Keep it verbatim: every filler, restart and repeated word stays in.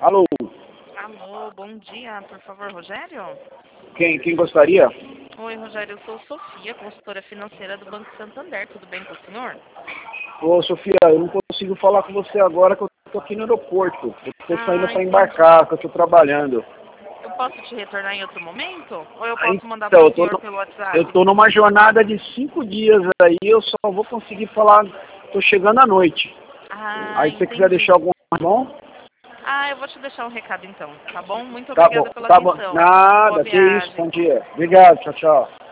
Alô, Alô, bom dia, por favor, Rogério? quem, quem gostaria? Oi, Rogério, eu sou Sofia, consultora financeira do Banco Santander, tudo bem com o senhor? Ô, Sofia, eu não consigo falar com você agora que eu tô aqui no aeroporto. Eu tô saindo Ah, para entendi. embarcar, que eu tô trabalhando. Eu posso te retornar em outro momento? Ou eu Aí, posso mandar então, para o eu tô, senhor no- pelo WhatsApp? eu tô numa jornada de cinco dias aí, eu só vou conseguir falar, tô chegando à noite. Ah, Aí se você quiser entendi. deixar algum bom, Ah, eu vou te deixar um recado então, tá bom? Muito tá bom, obrigada pela tá bom. atenção. Boa Nada, que isso, viagem. bom dia. Obrigado, tchau, tchau.